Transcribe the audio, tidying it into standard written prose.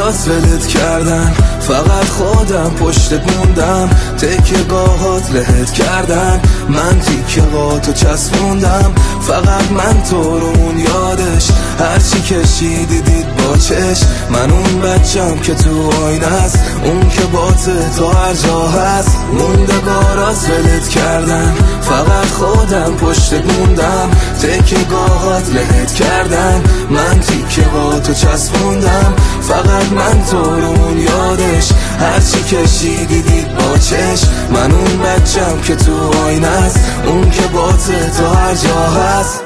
گارات ولت کردن، فقط خودم پشتت موندم، تکه گاهات لهت کردن، من تیکه هاتو چسبوندم، فقط من تو رو اون یادش، هرچی کشیدی دید با چش، من اون بچم که تو آینه است، اون که بات تو هر جا هست. موندگارات ولت کردن، فقط خودم پشتت موندم، تکه گاهات لهت کردن، من تیکه هاتو چسبوندم، فقط من تو رو اون یادش، هرچی کشیدی دید با چش، من اون بچم که تو آینه است، اون که بات تو هر جا هست.